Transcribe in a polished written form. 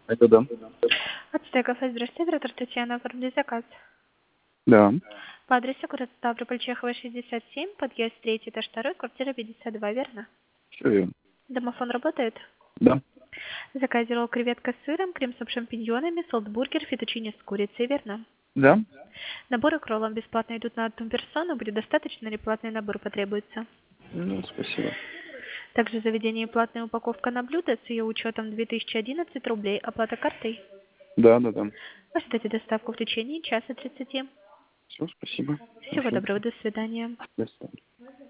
Это да. Отстой кафе, здравствуйте, оператор Татьяна, оформили заказ. Да, По адресу город Ставрополь, Чехова, 67, подъезд 3, этаж 2, квартира 52, верно? все верно. Домофон работает? Да, В заказе ролл креветка с сыром, крем-суп с шампиньонами, солт-бургер, фетучини с курицей, верно? да. Наборы к роллам бесплатно идут на одну персону, будет достаточно или платный набор потребуется? Ну, спасибо. Также в заведении платная упаковка на блюдо с ее учетом 2011 рублей, оплата картой. Да, да, да. Ожидайте доставку в течение часа 30. Все, спасибо. Всего Хорошо. доброго, до свидания. До свидания.